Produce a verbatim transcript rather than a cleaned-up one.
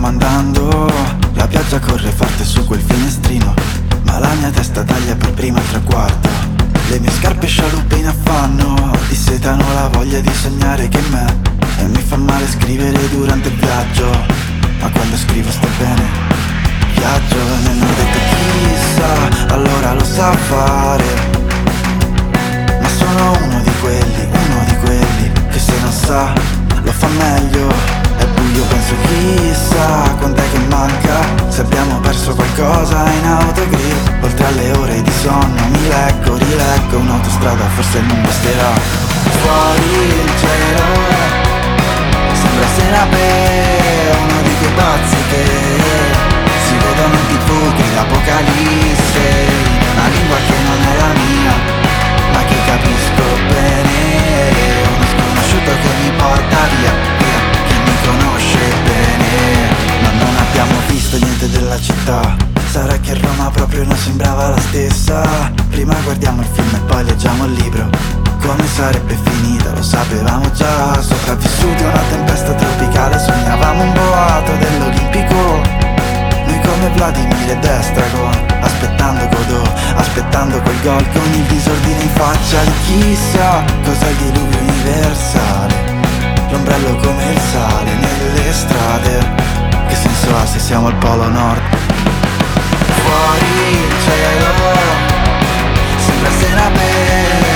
stiamo andando. La pioggia corre forte su quel finestrino, ma la mia testa taglia per prima il traguardo. Le mie scarpe scialuppe in affanno dissetano la voglia di sognare che me. E mi fa male scrivere durante il viaggio, ma quando scrivo sto bene. Viaggio e mi hanno detto chissà, allora lo sa fare. Ma sono uno di quelli, uno di quelli che se non sa lo fa meglio. È buio, penso chissà quant'è che manca, se abbiamo perso qualcosa in autogrill. Oltre alle ore di sonno mi leggo, rileggo, un'autostrada forse non basterà. Fuori il cielo sembra senape, uno di quei pazzi che si vedono in tv che l'apocalisse in una lingua che non è la mia, ma che capisco bene. Uno sconosciuto che mi porta via, via, chi mi conosce bene. Ma non abbiamo visto niente della città, sarà che Roma proprio non sembrava la stessa. Prima guardiamo il film e poi leggiamo il libro, come sarebbe finita lo sapevamo già. Sopravvissuti a una tempesta tropicale, sognavamo un boato dell'Olimpico. Noi come Vladimir ed Estragon, aspettando Godot, aspettando quel gol con il disordine in faccia di chissà cos'è il diluvio universale. L'ombrello come il sale nelle strade, che senso ha se siamo al polo nord? Fuori il cielo sembra senape,